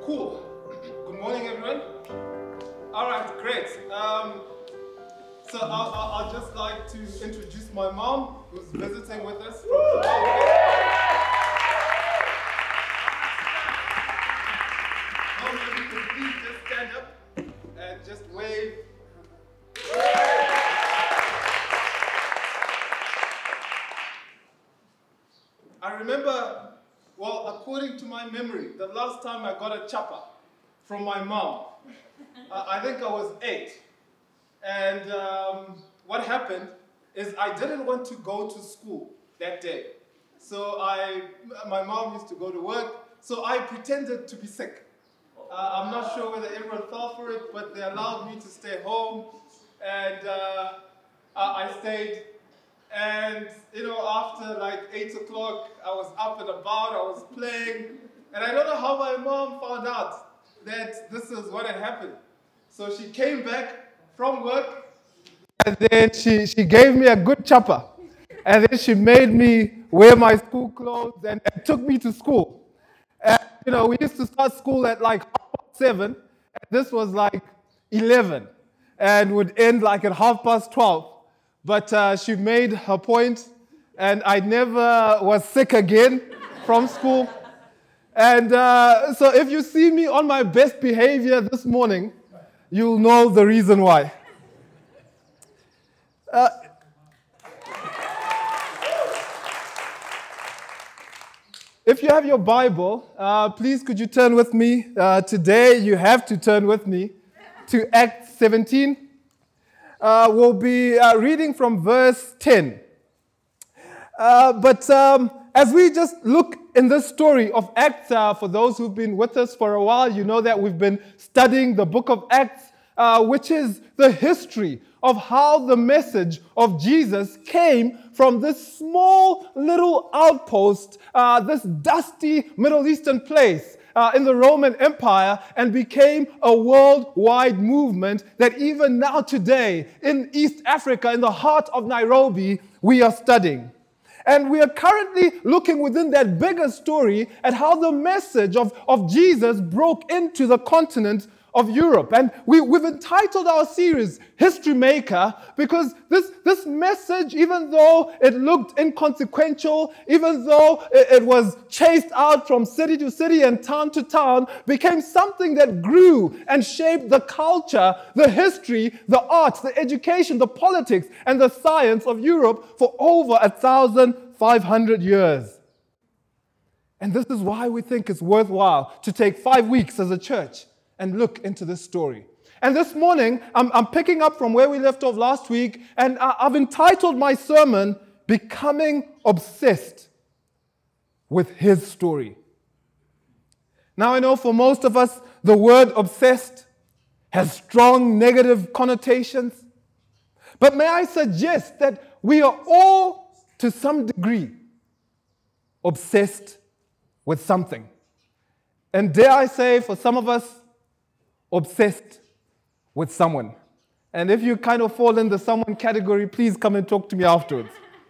Cool. Good morning, everyone. All right, great. So I'll just like to introduce my mom, who's visiting with us from Zimbabwe. Mom, if you could please just stand up and just wave. I remember, well, according to my memory, the last time I got a chapa from my mom, I think I was 8. And what happened is I didn't want to go to school that day. So my mom used to go to work, so I pretended to be sick. I'm not sure whether everyone fell for it, but they allowed me to stay home, and I stayed. And after like 8 o'clock, I was up and about, I was playing, and I don't know how my mom found out that this is what had happened. So she came back from work, and then she gave me a good chopper. And then she made me wear my school clothes and took me to school. And, we used to start school at like 7, and this was like 11, and would end like at 12:30. But she made her point, and I never was sick again from school. And so if you see me on my best behavior this morning, you'll know the reason why. If you have your Bible, please could you turn with me? Today you have to turn with me to Acts 17. We'll be reading from verse 10. But as we just look in this story of Acts, for those who've been with us for a while, you know that we've been studying the book of Acts, which is the history of how the message of Jesus came from this small little outpost, this dusty Middle Eastern place in the Roman Empire, and became a worldwide movement that even now today in East Africa, in the heart of Nairobi, we are studying. And we are currently looking within that bigger story at how the message of Jesus broke into the continent of Europe. And we've entitled our series History Maker, because this message, even though it looked inconsequential, even though it was chased out from city to city and town to town, became something that grew and shaped the culture, the history, the arts, the education, the politics, and the science of Europe for over 1,500 years. And this is why we think it's worthwhile to take 5 weeks as a church and look into this story. And this morning, I'm picking up from where we left off last week, and I've entitled my sermon, Becoming Obsessed with His Story. Now I know for most of us, the word obsessed has strong negative connotations. But may I suggest that we are all, to some degree, obsessed with something. And dare I say, for some of us, obsessed with someone. And if you kind of fall in the someone category, please come and talk to me afterwards.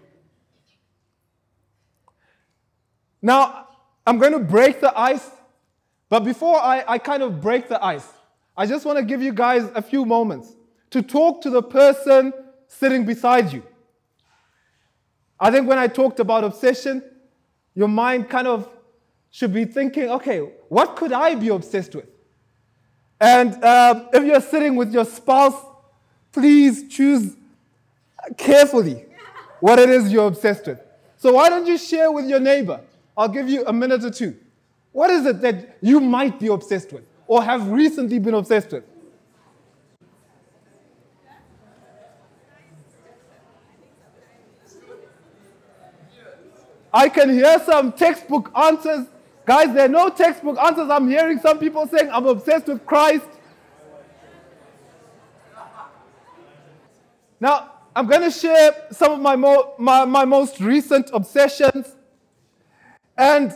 Now, I'm going to break the ice, but before I kind of break the ice, I just want to give you guys a few moments to talk to the person sitting beside you. I think when I talked about obsession, your mind kind of should be thinking, okay, what could I be obsessed with? And if you're sitting with your spouse, please choose carefully what it is you're obsessed with. So why don't you share with your neighbor? I'll give you a minute or two. What is it that you might be obsessed with or have recently been obsessed with? I can hear some textbook answers. Guys, there are no textbook answers. I'm hearing some people saying, I'm obsessed with Christ. Now, I'm going to share some of my most recent obsessions. And,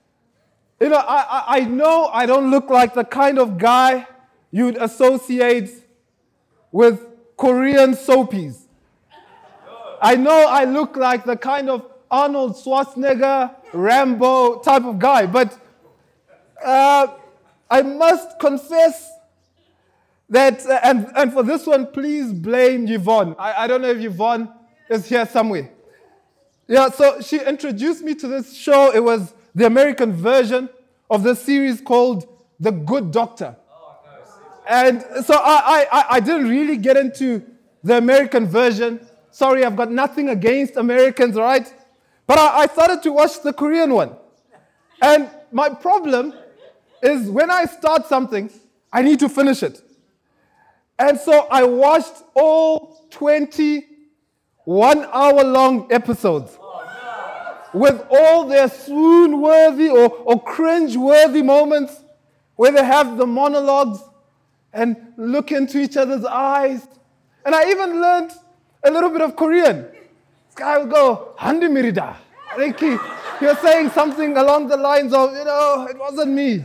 I know I don't look like the kind of guy you'd associate with Korean soapies. I know I look like the kind of Arnold Schwarzenegger, Rambo type of guy, but I must confess that, and for this one, please blame Yvonne. I don't know if Yvonne is here somewhere. Yeah, so she introduced me to this show. It was the American version of the series called The Good Doctor. And so I didn't really get into the American version. Sorry, I've got nothing against Americans, right? But I started to watch the Korean one. And my problem is when I start something, I need to finish it. And so I watched all 20 one-hour-long episodes with all their swoon-worthy or cringe-worthy moments where they have the monologues and look into each other's eyes. And I even learned a little bit of Korean. This guy would go, Handi Mirida. I think he was saying something along the lines of, it wasn't me.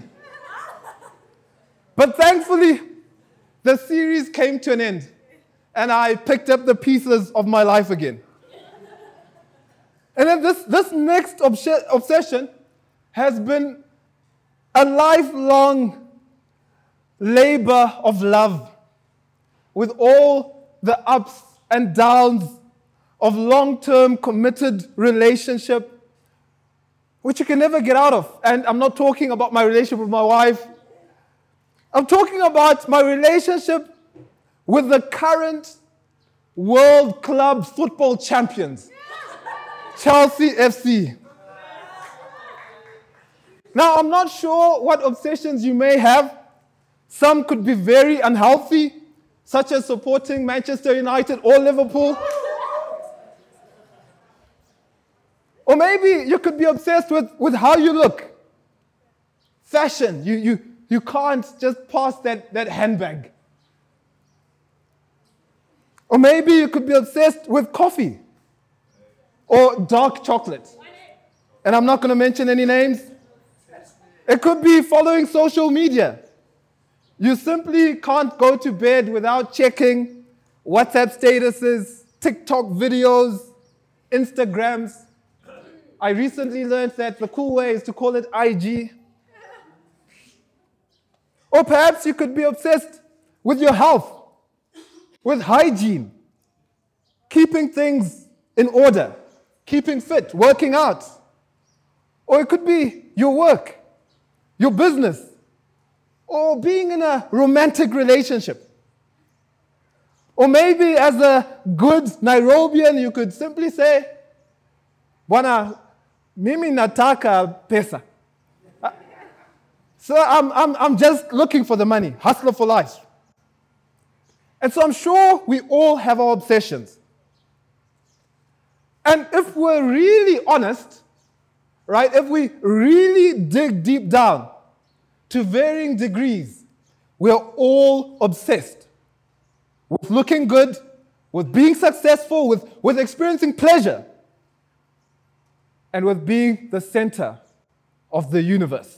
But thankfully, the series came to an end, and I picked up the pieces of my life again. And then this next obsession has been a lifelong labor of love with all the ups and downs of long-term committed relationship, which you can never get out of. And I'm not talking about my relationship with my wife. I'm talking about my relationship with the current World Club football champions, Chelsea FC. Now, I'm not sure what obsessions you may have. Some could be very unhealthy, such as supporting Manchester United or Liverpool. Or maybe you could be obsessed with how you look. Fashion. You can't just pass that handbag. Or maybe you could be obsessed with coffee or dark chocolate. And I'm not going to mention any names. It could be following social media. You simply can't go to bed without checking WhatsApp statuses, TikTok videos, Instagrams. I recently learned that the cool way is to call it IG. Or perhaps you could be obsessed with your health, with hygiene, keeping things in order, keeping fit, working out. Or it could be your work, your business, or being in a romantic relationship. Or maybe as a good Nairobian, you could simply say, Bwana, mimi nataka pesa. So I'm just looking for the money, hustler for life. And so I'm sure we all have our obsessions. And if we're really honest, right, if we really dig deep down to varying degrees, we're all obsessed with looking good, with being successful, with experiencing pleasure, and with being the center of the universe.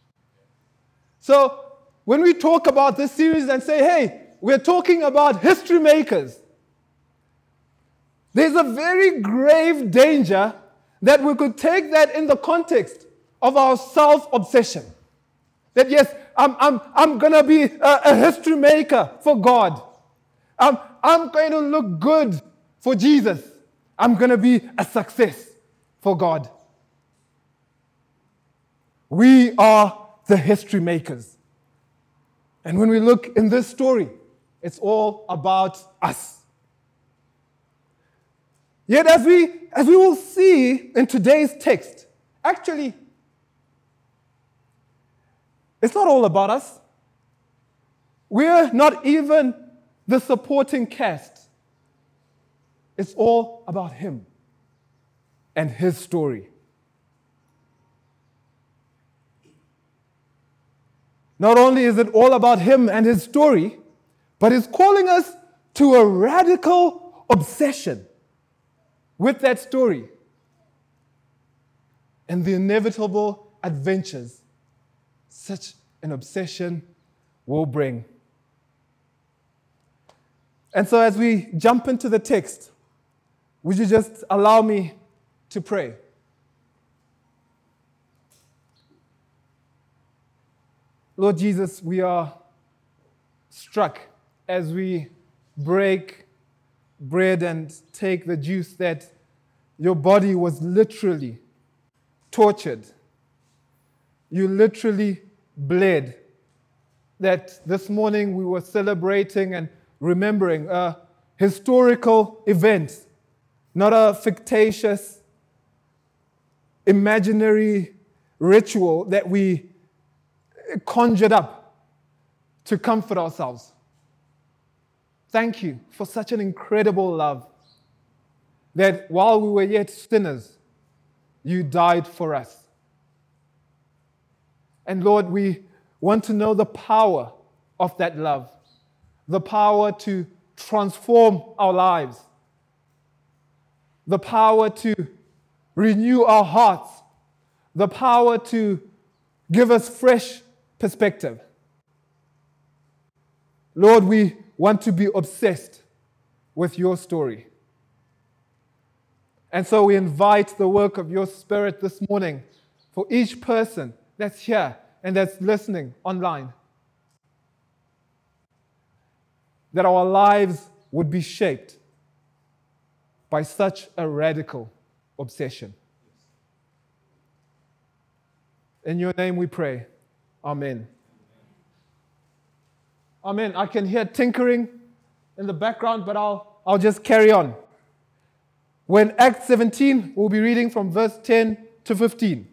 So when we talk about this series and say, hey, we're talking about history makers, there's a very grave danger that we could take that in the context of our self-obsession. That yes, I'm going to be a history maker for God. I'm going to look good for Jesus. I'm going to be a success for God. We are the history makers. And when we look in this story, it's all about us. Yet as we will see in today's text, actually, it's not all about us. We're not even the supporting cast. It's all about him and his story. Not only is it all about him and his story, but he's calling us to a radical obsession with that story and the inevitable adventures such an obsession will bring. And so as we jump into the text, would you just allow me to pray? Lord Jesus, we are struck as we break bread and take the juice that your body was literally tortured. You literally bled. That this morning we were celebrating and remembering a historical event, not a fictitious, imaginary ritual that we conjured up to comfort ourselves. Thank you for such an incredible love that while we were yet sinners, you died for us. And Lord, we want to know the power of that love, the power to transform our lives, the power to renew our hearts, the power to give us fresh perspective. Lord, we want to be obsessed with your story. And so we invite the work of your Spirit this morning for each person that's here and that's listening online, that our lives would be shaped by such a radical obsession. In your name we pray. Amen. Amen. I can hear tinkering in the background, but I'll just carry on. When Acts 17, we'll be reading from verse 10 to 15.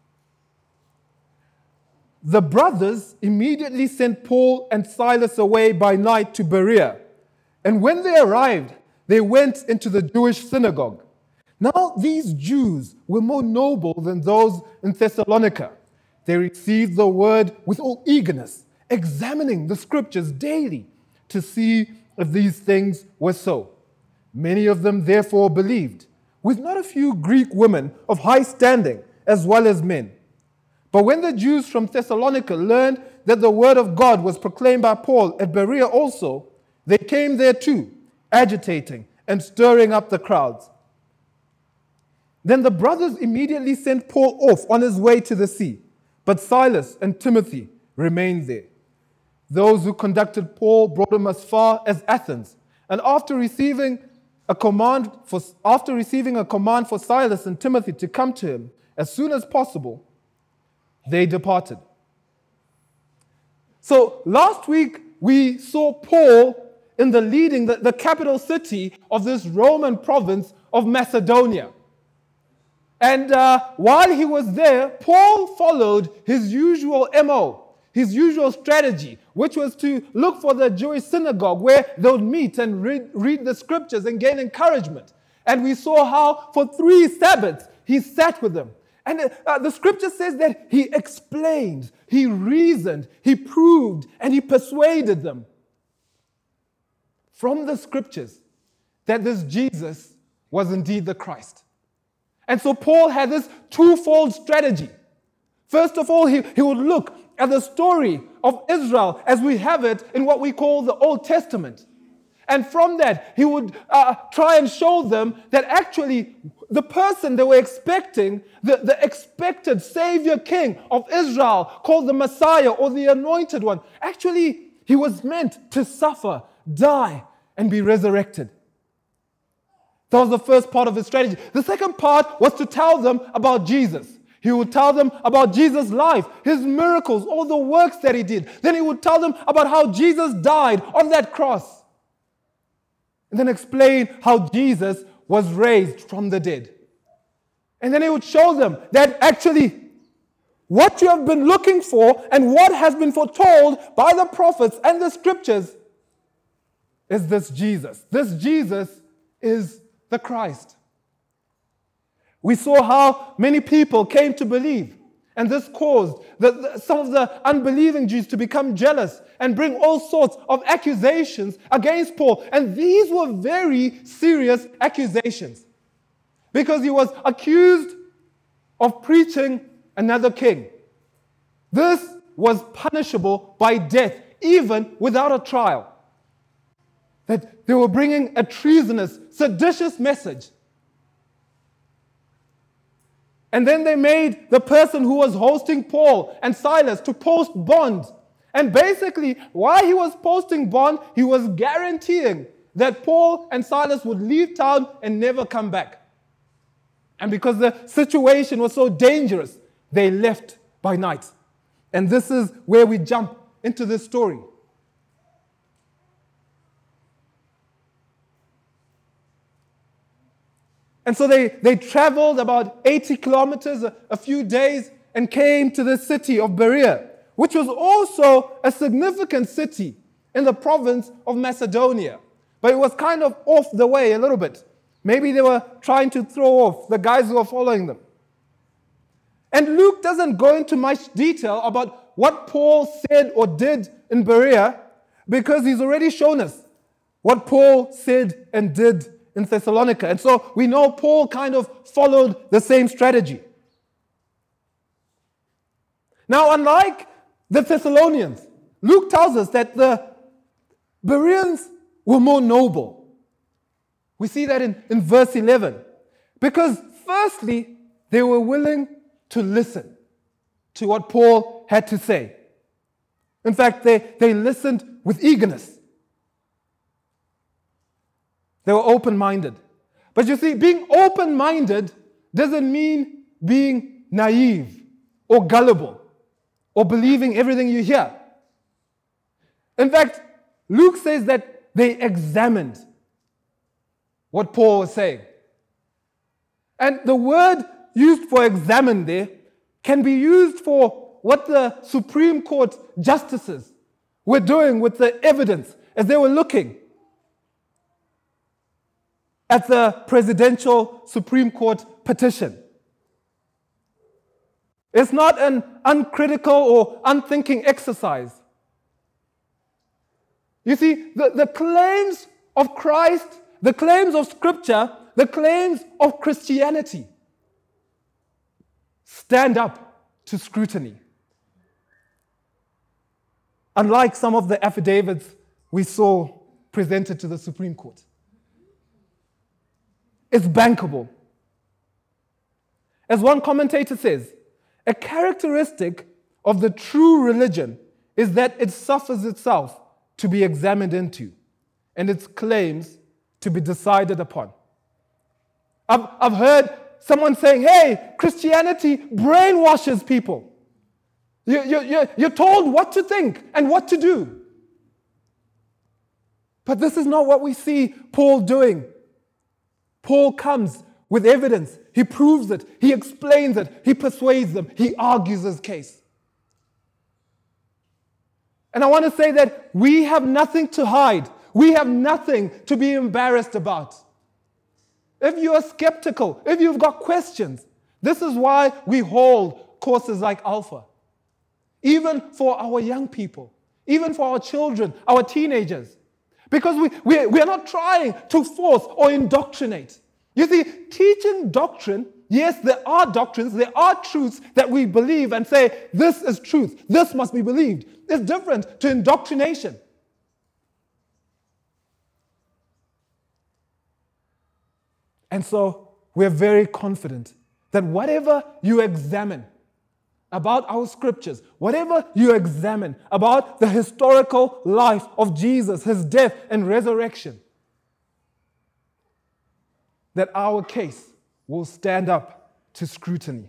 The brothers immediately sent Paul and Silas away by night to Berea. And when they arrived, they went into the Jewish synagogue. Now these Jews were more noble than those in Thessalonica. They received the word with all eagerness, examining the scriptures daily to see if these things were so. Many of them therefore believed, with not a few Greek women of high standing as well as men. But when the Jews from Thessalonica learned that the word of God was proclaimed by Paul at Berea also, they came there too, agitating and stirring up the crowds. Then the brothers immediately sent Paul off on his way to the sea, but Silas and Timothy remained there. Those who conducted Paul brought him as far as Athens, and after receiving a command for Silas and Timothy to come to him as soon as possible, they departed. So last week we saw Paul in the capital city of this Roman province of Macedonia. And while he was there, Paul followed his usual MO, his usual strategy, which was to look for the Jewish synagogue where they would meet and read the scriptures and gain encouragement. And we saw how for 3 Sabbaths he sat with them. And the scripture says that he explained, he reasoned, he proved, and he persuaded them from the scriptures that this Jesus was indeed the Christ. And so Paul had this twofold strategy. First of all, he would look at the story of Israel as we have it in what we call the Old Testament. And from that, he would try and show them that actually the person they were expecting, the expected Savior King of Israel, called the Messiah or the Anointed One, actually he was meant to suffer, die, and be resurrected. That was the first part of his strategy. The second part was to tell them about Jesus. He would tell them about Jesus' life, his miracles, all the works that he did. Then he would tell them about how Jesus died on that cross. And then explain how Jesus was raised from the dead. And then he would show them that actually what you have been looking for and what has been foretold by the prophets and the scriptures is this Jesus. This Jesus is the Christ. We saw how many people came to believe, and this caused some of the unbelieving Jews to become jealous and bring all sorts of accusations against Paul. And these were very serious accusations because he was accused of preaching another king. This was punishable by death, even without a trial. That they were bringing a treasonous, seditious message. And then they made the person who was hosting Paul and Silas to post bond. And basically, while he was posting bond, he was guaranteeing that Paul and Silas would leave town and never come back. And because the situation was so dangerous, they left by night. And this is where we jump into this story. And so they traveled about 80 kilometers, a few days, and came to the city of Berea, which was also a significant city in the province of Macedonia. But it was kind of off the way a little bit. Maybe they were trying to throw off the guys who were following them. And Luke doesn't go into much detail about what Paul said or did in Berea, because he's already shown us what Paul said and did in Thessalonica. And so we know Paul kind of followed the same strategy. Now, unlike the Thessalonians, Luke tells us that the Bereans were more noble. We see that in verse 11. Because firstly, they were willing to listen to what Paul had to say. In fact, they listened with eagerness. They were open-minded. But you see, being open-minded doesn't mean being naive or gullible or believing everything you hear. In fact, Luke says that they examined what Paul was saying. And the word used for examine there can be used for what the Supreme Court justices were doing with the evidence as they were looking at the presidential Supreme Court petition. It's not an uncritical or unthinking exercise. You see, the claims of Christ, the claims of Scripture, the claims of Christianity stand up to scrutiny. Unlike some of the affidavits we saw presented to the Supreme Court. It's bankable. As one commentator says, a characteristic of the true religion is that it suffers itself to be examined into and its claims to be decided upon. I've heard someone saying, hey, Christianity brainwashes people. You're told what to think and what to do. But this is not what we see Paul doing. Paul comes with evidence. He proves it. He explains it. He persuades them. He argues his case. And I want to say that we have nothing to hide. We have nothing to be embarrassed about. If you are skeptical, if you've got questions, this is why we hold courses like Alpha. Even for our young people, even for our children, our teenagers. Because we are not trying to force or indoctrinate. You see, teaching doctrine, yes, there are doctrines, there are truths that we believe and say, this is truth, this must be believed. It's different to indoctrination. And so we're very confident that whatever you examine about our scriptures, whatever you examine about the historical life of Jesus, his death and resurrection, that our case will stand up to scrutiny.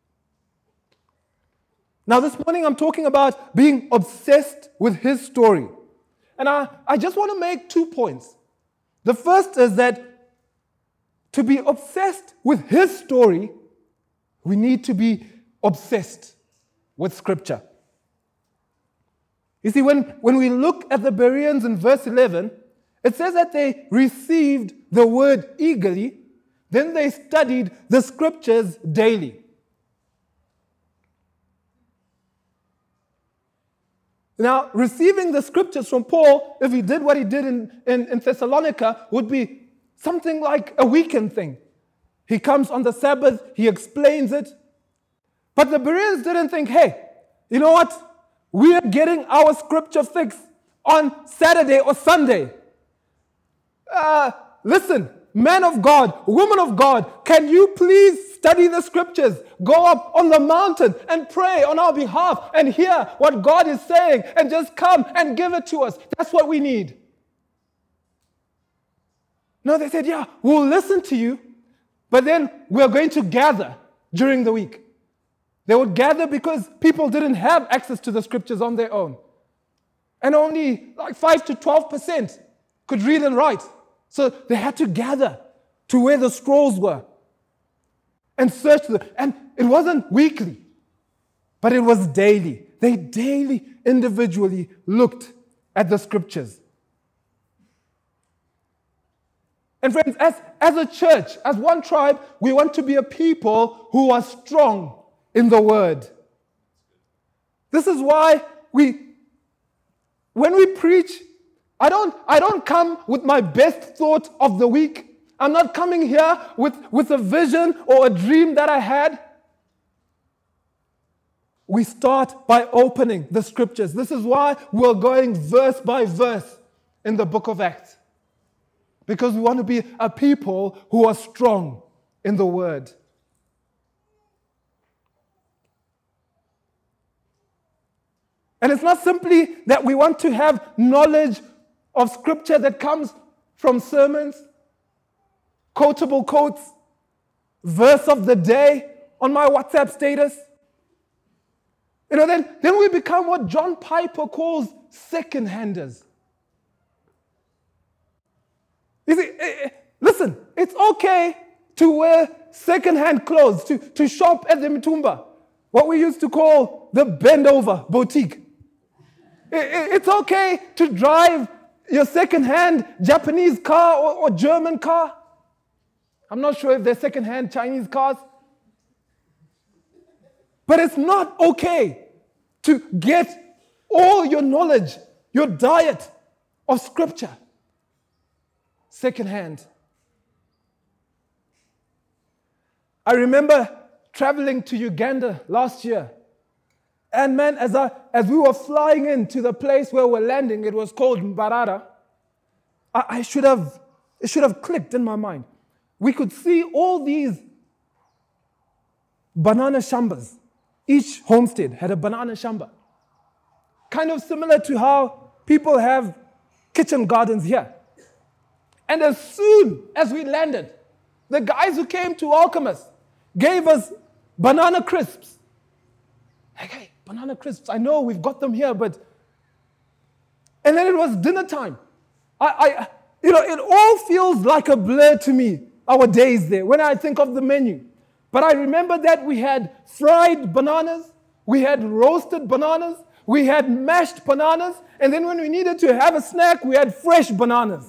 Now, this morning I'm talking about being obsessed with his story. And I just want to make 2 points. The first is that to be obsessed with his story, we need to be obsessed with Scripture. You see, when we look at the Bereans in verse 11, it says that they received the word eagerly, then they studied the Scriptures daily. Now, receiving the Scriptures from Paul, if he did what he did in Thessalonica, would be something like a weekend thing. He comes on the Sabbath, he explains it. But the Bereans didn't think, hey, you know what? We are getting our Scripture fix on Saturday or Sunday. Listen, man of God, woman of God, can you please study the scriptures? Go up on the mountain and pray on our behalf and hear what God is saying and just come and give it to us. That's what we need. No, they said, yeah, we'll listen to you, but then we're going to gather during the week. They would gather because people didn't have access to the scriptures on their own. And only like 5 to 12% could read and write. So they had to gather to where the scrolls were and search them. And it wasn't weekly, but it was daily. They daily, individually looked at the scriptures. And friends, as a church, as one tribe, we want to be a people who are strong in the word. This is why when we preach, I don't come with my best thought of the week. I'm not coming here with a vision or a dream that I had. We start by opening the scriptures. This is why we're going verse by verse in the book of Acts. Because we want to be a people who are strong in the word. And it's not simply that we want to have knowledge of scripture that comes from sermons, quotable quotes, verse of the day on my WhatsApp status. Then we become what John Piper calls second-handers. You see, listen, it's okay to wear second-hand clothes, to shop at the Mitumba, what we used to call the bend-over boutique. It's okay to drive your second-hand Japanese car or German car. I'm not sure if they're second-hand Chinese cars. But it's not okay to get all your knowledge, your diet of scripture second-hand. I remember traveling to Uganda last year. And man, as we were flying into the place where we're landing, it was called Mbarara. It should have clicked in my mind. We could see all these banana shambas. Each homestead had a banana shamba. Kind of similar to how people have kitchen gardens here. And as soon as we landed, the guys who came to welcome us gave us banana crisps. Like, hey, banana crisps, I know we've got them here, but... And then it was dinner time. It all feels like a blur to me, our days there, when I think of the menu. But I remember that we had fried bananas, we had roasted bananas, we had mashed bananas, and then when we needed to have a snack, we had fresh bananas.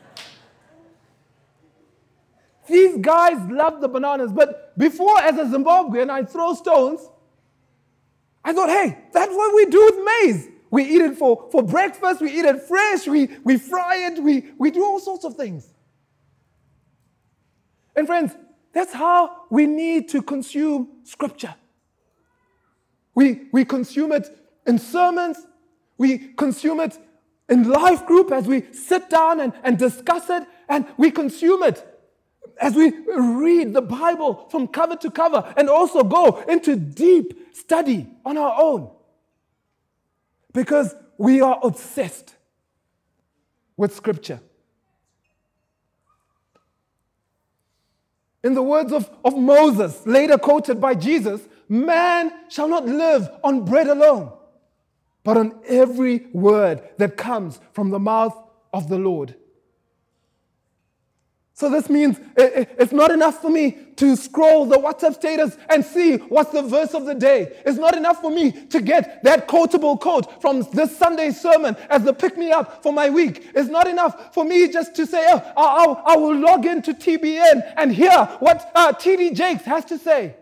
These guys love the bananas, but before, as a Zimbabwean, I'd throw stones. I thought, hey, that's what we do with maize. We eat it for breakfast, we eat it fresh, we fry it, we do all sorts of things. And friends, that's how we need to consume scripture. We consume it in sermons, we consume it in life group as we sit down and discuss it, and we consume it as we read the Bible from cover to cover and also go into deep study on our own. Because we are obsessed with Scripture. In the words of Moses, later quoted by Jesus, man shall not live on bread alone, but on every word that comes from the mouth of the Lord. So this means it's not enough for me to scroll the WhatsApp status and see what's the verse of the day. It's not enough for me to get that quotable quote from this Sunday's sermon as the pick-me-up for my week. It's not enough for me just to say, I will log into TBN and hear what T.D. Jakes has to say.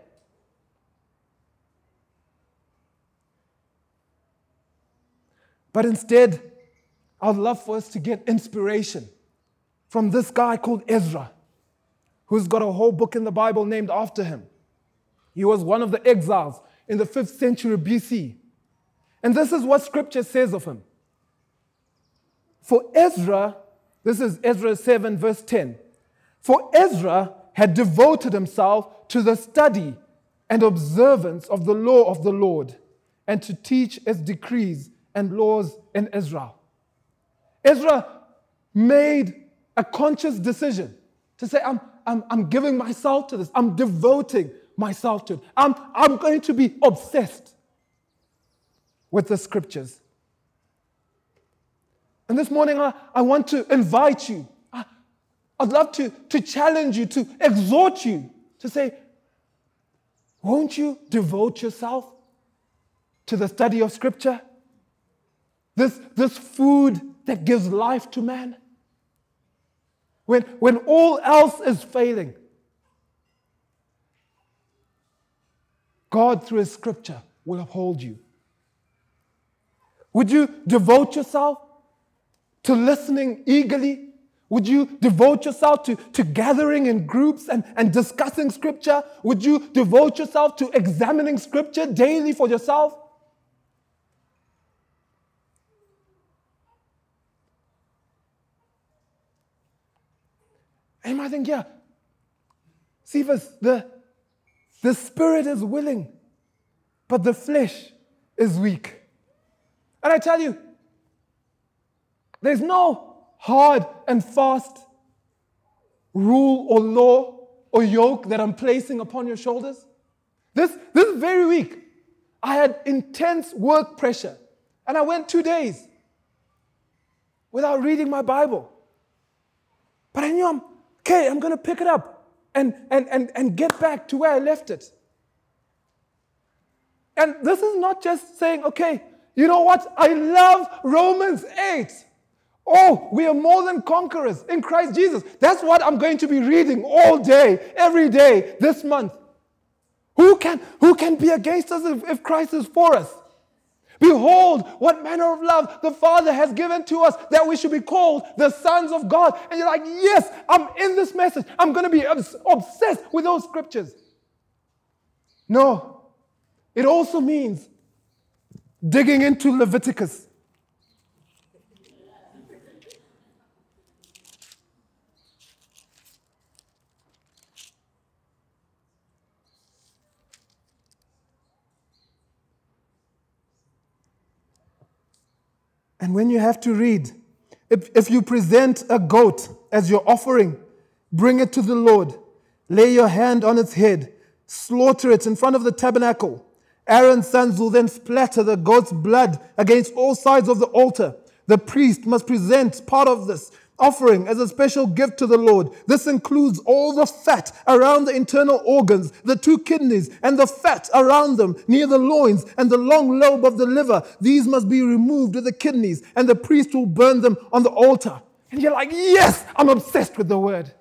But instead, I'd love for us to get inspiration from this guy called Ezra, who's got a whole book in the Bible named after him. He was one of the exiles in the 5th century BC. And this is what Scripture says of him. For Ezra, this is Ezra 7 verse 10, For Ezra had devoted himself to the study and observance of the law of the Lord, and to teach its decrees and laws in Israel. Ezra made a conscious decision to say, I'm giving myself to this. I'm devoting myself to it. I'm going to be obsessed with the scriptures. And this morning, I want to invite you. I'd love to challenge you, to exhort you, to say, won't you devote yourself to the study of Scripture? This food that gives life to man? When all else is failing, God, through His Scripture, will uphold you. Would you devote yourself to listening eagerly? Would you devote yourself to gathering in groups and discussing Scripture? Would you devote yourself to examining Scripture daily for yourself? And you might think, yeah, Cephas, the spirit is willing, but the flesh is weak. And I tell you, there's no hard and fast rule or law or yoke that I'm placing upon your shoulders. This very week, I had intense work pressure, and I went 2 days without reading my Bible. But I knew I'm going to pick it up and get back to where I left it. And this is not just saying, okay, you know what? I love Romans 8. Oh, we are more than conquerors in Christ Jesus. That's what I'm going to be reading all day, every day, this month. Who can be against us if Christ is for us? Behold, what manner of love the Father has given to us, that we should be called the sons of God. And you're like, yes, I'm in this message. I'm going to be obsessed with those scriptures. No, it also means digging into Leviticus. And when you have to read, if you present a goat as your offering, bring it to the Lord, lay your hand on its head, slaughter it in front of the tabernacle. Aaron's sons will then splatter the goat's blood against all sides of the altar. The priest must present part of this offering as a special gift to the Lord. This includes all the fat around the internal organs, the 2 kidneys, and the fat around them near the loins and the long lobe of the liver. These must be removed with the kidneys, and the priest will burn them on the altar. And you're like, yes, I'm obsessed with the word.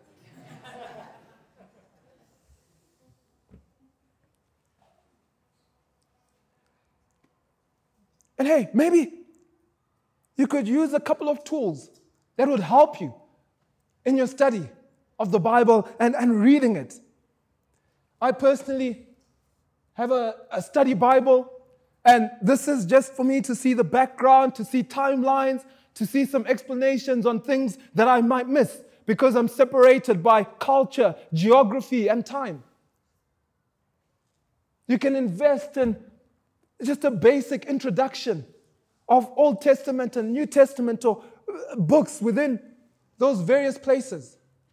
And hey, maybe you could use a couple of tools that would help you in your study of the Bible and reading it. I personally have a study Bible, and this is just for me to see the background, to see timelines, to see some explanations on things that I might miss because I'm separated by culture, geography, and time. You can invest in just a basic introduction of Old Testament and New Testament or books within those various places.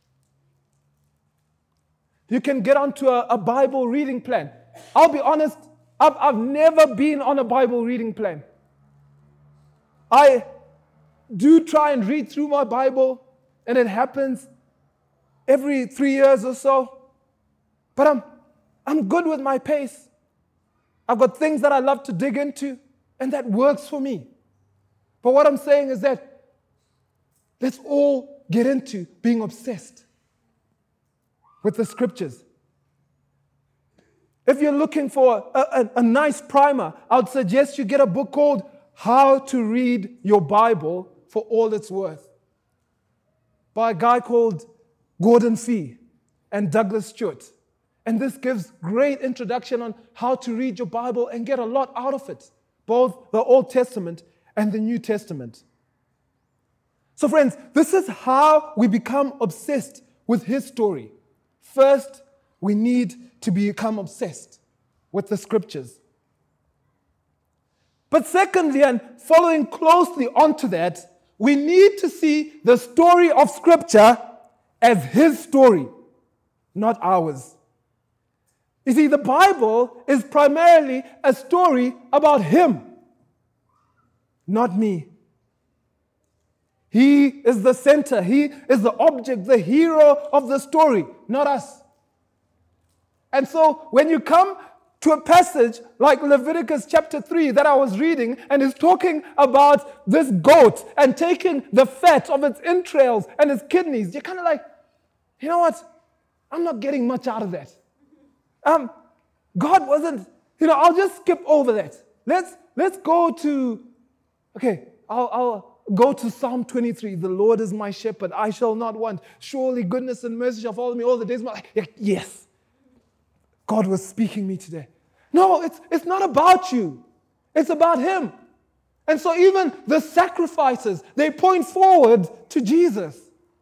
You can get onto a Bible reading plan. I'll be honest, I've never been on a Bible reading plan. I do try and read through my Bible, and it happens every 3 years or so. But I'm good with my pace. I've got things that I love to dig into, and that works for me. But what I'm saying is that let's all get into being obsessed with the scriptures. If you're looking for a nice primer, I would suggest you get a book called How to Read Your Bible for All It's Worth by a guy called Gordon Fee and Douglas Stewart. And this gives great introduction on how to read your Bible and get a lot out of it, both the Old Testament and the New Testament. So friends, this is how we become obsessed with his story, first, we need to become obsessed with the scriptures. But secondly, and following closely onto that, we need to see the story of scripture as his story, not ours. You see, the Bible is primarily a story about him, not me. He is the center. He is the object, the hero of the story, not us. And so when you come to a passage like Leviticus chapter 3 that I was reading, and is talking about this goat and taking the fat of its entrails and its kidneys, you're kind of like, you know what? I'm not getting much out of that. God wasn't, I'll just skip over that. Let's go to, I'll go to Psalm 23. The Lord is my shepherd, I shall not want. Surely goodness and mercy shall follow me all the days of my life. Yes, God was speaking me today. No, it's not about you. It's about him. And so even the sacrifices, they point forward to Jesus.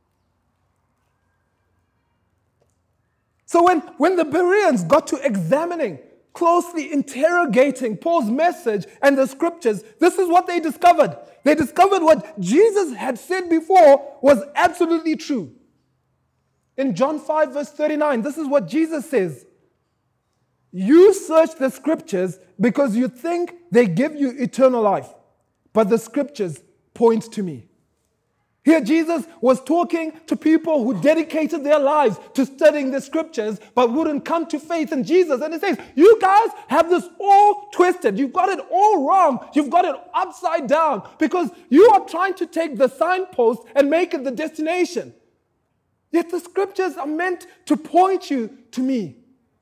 So when the Bereans got to examining, closely interrogating Paul's message and the scriptures, this is what they discovered. They discovered what Jesus had said before was absolutely true. In John 5 verse 39, this is what Jesus says. You search the scriptures because you think they give you eternal life, but the scriptures point to me. Here Jesus was talking to people who dedicated their lives to studying the scriptures but wouldn't come to faith in Jesus. And he says, you guys have this all twisted. You've got it all wrong. You've got it upside down because you are trying to take the signpost and make it the destination. Yet the scriptures are meant to point you to me.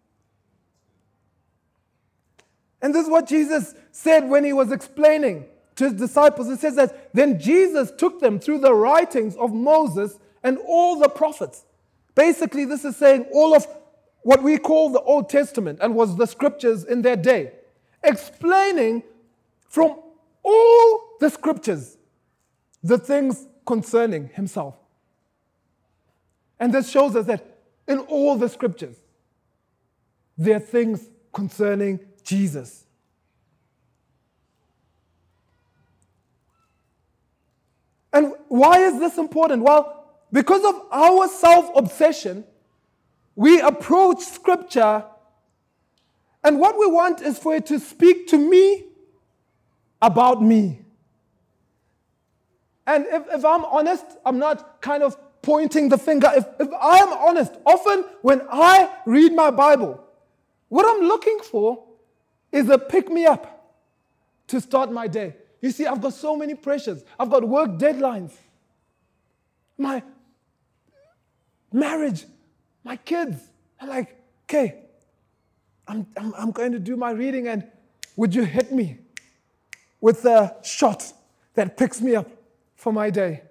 And this is what Jesus said when he was explaining to his disciples. It says that then Jesus took them through the writings of Moses and all the prophets. Basically, this is saying all of what we call the Old Testament and was the scriptures in their day, explaining from all the scriptures the things concerning himself. And this shows us that in all the scriptures, there are things concerning Jesus. And why is this important? Well, because of our self-obsession, we approach scripture and what we want is for it to speak to me about me. And if I'm honest, I'm not kind of pointing the finger. If I am honest, often when I read my Bible, what I'm looking for is a pick-me-up to start my day. You see, I've got so many pressures. I've got work deadlines, my marriage, my kids. I'm like, okay, I'm going to do my reading, and would you hit me with a shot that picks me up for my day?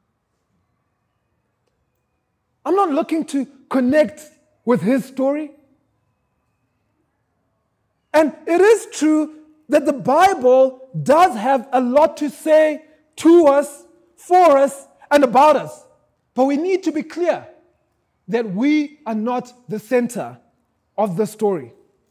I'm not looking to connect with his story. And it is true that the Bible does have a lot to say to us, for us, and about us. But we need to be clear that we are not the center of the story.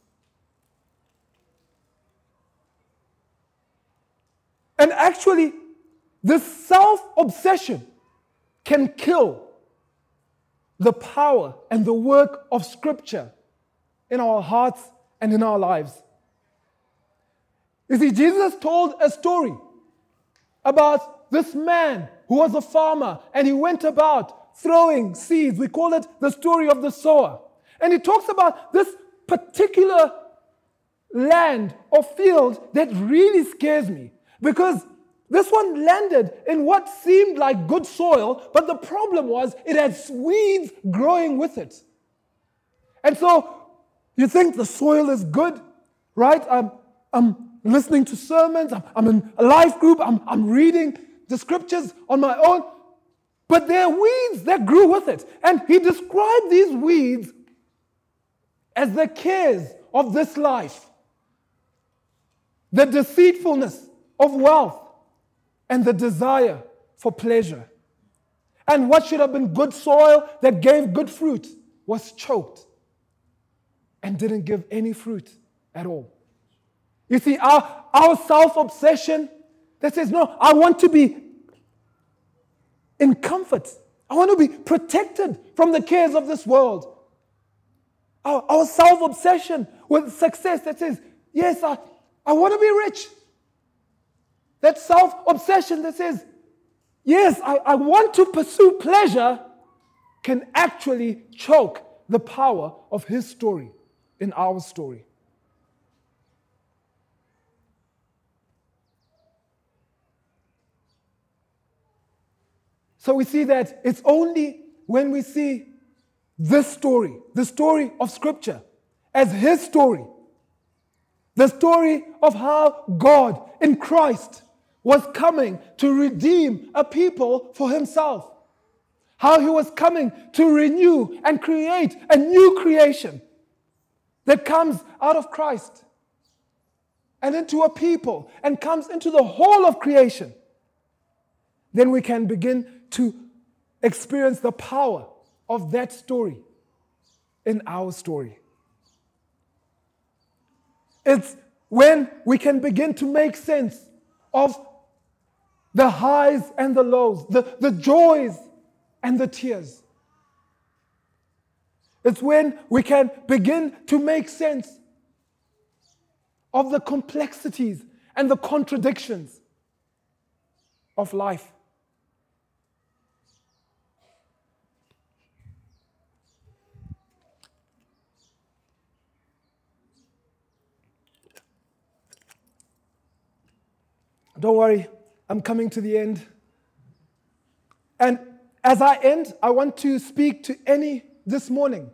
And actually, this self-obsession can kill the power and the work of Scripture in our hearts and in our lives. You see, Jesus told a story about this man who was a farmer and he went about throwing seeds. We call it the story of the sower. And he talks about this particular land or field that really scares me because this one landed in what seemed like good soil, but the problem was it had weeds growing with it. And so you think the soil is good, right? I'm listening to sermons, I'm in a life group, I'm reading the scriptures on my own, but there are weeds that grew with it. And he described these weeds as the cares of this life, the deceitfulness of wealth, and the desire for pleasure. And what should have been good soil that gave good fruit was choked and didn't give any fruit at all. You see, our self-obsession that says, no, I want to be in comfort. I want to be protected from the cares of this world. Our self-obsession with success that says, yes, I want to be rich. That self-obsession that says, yes, I want to pursue pleasure, can actually choke the power of his story in our story. So we see that it's only when we see this story, the story of Scripture, as his story, the story of how God in Christ was coming to redeem a people for himself, how he was coming to renew and create a new creation that comes out of Christ and into a people and comes into the whole of creation, then we can begin to experience the power of that story in our story. It's when we can begin to make sense of the highs and the lows, the joys and the tears. It's when we can begin to make sense of the complexities and the contradictions of life. Don't worry, I'm coming to the end. And as I end, I want to speak to any this morning.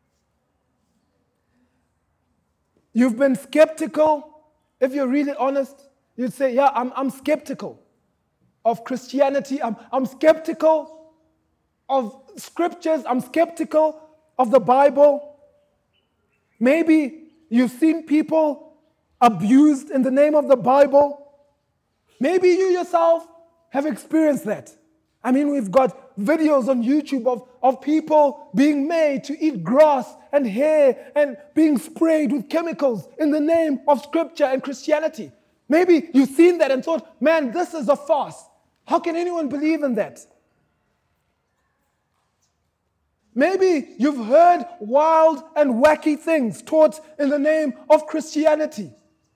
You've been skeptical. If you're really honest, you'd say, yeah, I'm skeptical of Christianity. I'm skeptical of scriptures. I'm skeptical of the Bible. Maybe you've seen people abused in the name of the Bible. Maybe you yourself have experienced that. I mean, we've got videos on YouTube of people being made to eat grass and hair and being sprayed with chemicals in the name of Scripture and Christianity. Maybe you've seen that and thought, man, this is a farce. How can anyone believe in that? Maybe you've heard wild and wacky things taught in the name of Christianity.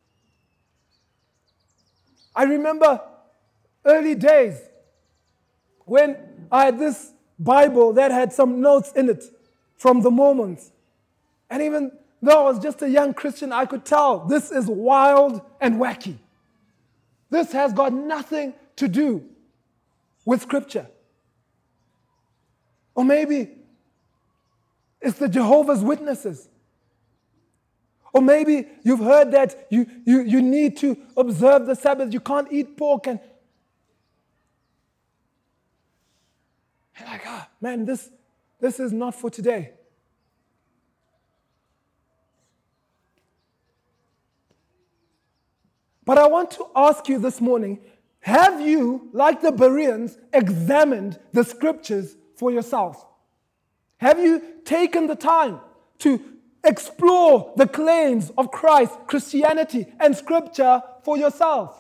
I remember early days when I had this Bible that had some notes in it from the Mormons. And even though I was just a young Christian, I could tell this is wild and wacky. This has got nothing to do with Scripture. Or maybe it's the Jehovah's Witnesses. Or maybe you've heard that you need to observe the Sabbath. You can't eat pork. And you're like, man, this is not for today. But I want to ask you this morning, have you, like the Bereans, examined the Scriptures for yourself? Have you taken the time to explore the claims of Christ, Christianity, and Scripture for yourself?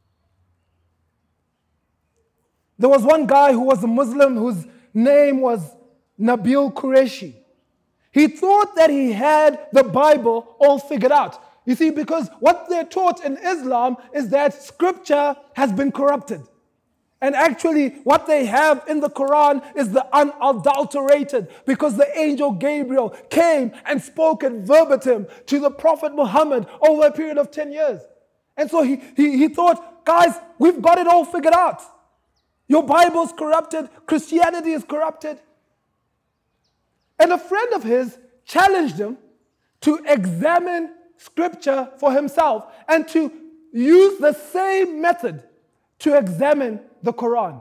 There was one guy who was a Muslim whose name was Nabil Qureshi. He thought that he had the Bible all figured out. You see, because what they're taught in Islam is that Scripture has been corrupted. And actually, what they have in the Quran is the unadulterated, because the angel Gabriel came and spoke it verbatim to the Prophet Muhammad over a period of 10 years. And so he thought, guys, we've got it all figured out. Your Bible's corrupted, Christianity is corrupted. And a friend of his challenged him to examine Scripture for himself and to use the same method to examine the Quran.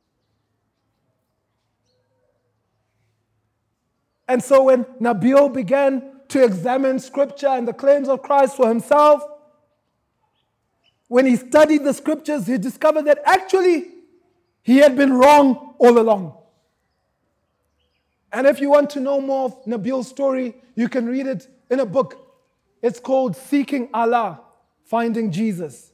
And so when Nabil began to examine Scripture and the claims of Christ for himself, when he studied the Scriptures, he discovered that actually he had been wrong all along. And if you want to know more of Nabil's story, you can read it in a book. It's called Seeking Allah, Finding Jesus.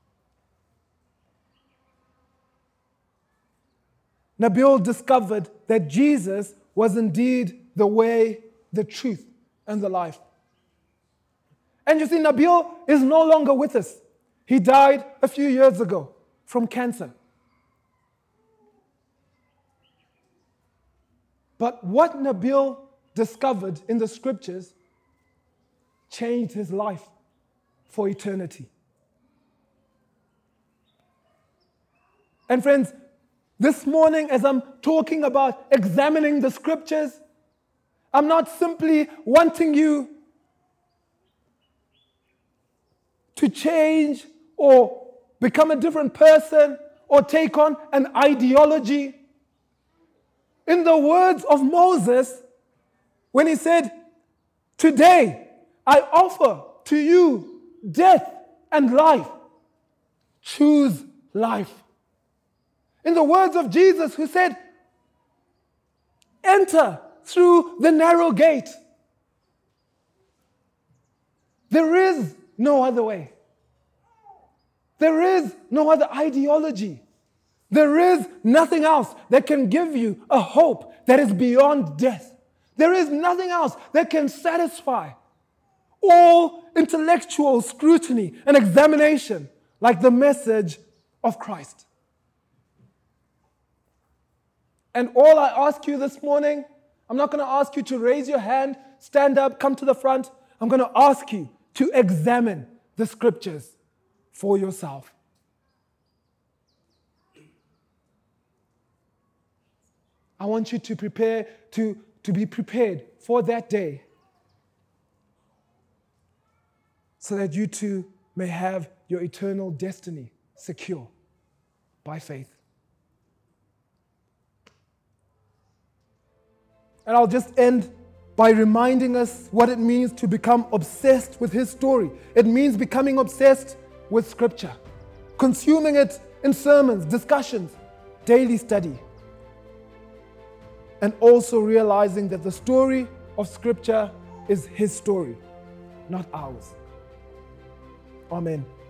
Nabil discovered that Jesus was indeed the way, the truth, and the life. And you see, Nabil is no longer with us. He died a few years ago from cancer. But what Nabil discovered in the scriptures changed his life for eternity. And friends, this morning as I'm talking about examining the scriptures, I'm not simply wanting you to change or become a different person or take on an ideology. In the words of Moses, when he said, "Today I offer to you death and life. Choose life." In the words of Jesus, who said, "Enter through the narrow gate. There is no other way. There is no other ideology. There is nothing else that can give you a hope that is beyond death. There is nothing else that can satisfy all intellectual scrutiny and examination like the message of Christ." And all I ask you this morning, I'm not going to ask you to raise your hand, stand up, come to the front. I'm going to ask you to examine the scriptures for yourself. I want you to prepare, to be prepared for that day so that you too may have your eternal destiny secure by faith. And I'll just end by reminding us what it means to become obsessed with his story. It means becoming obsessed with Scripture, consuming it in sermons, discussions, daily study, and also realizing that the story of Scripture is his story, not ours. Amen.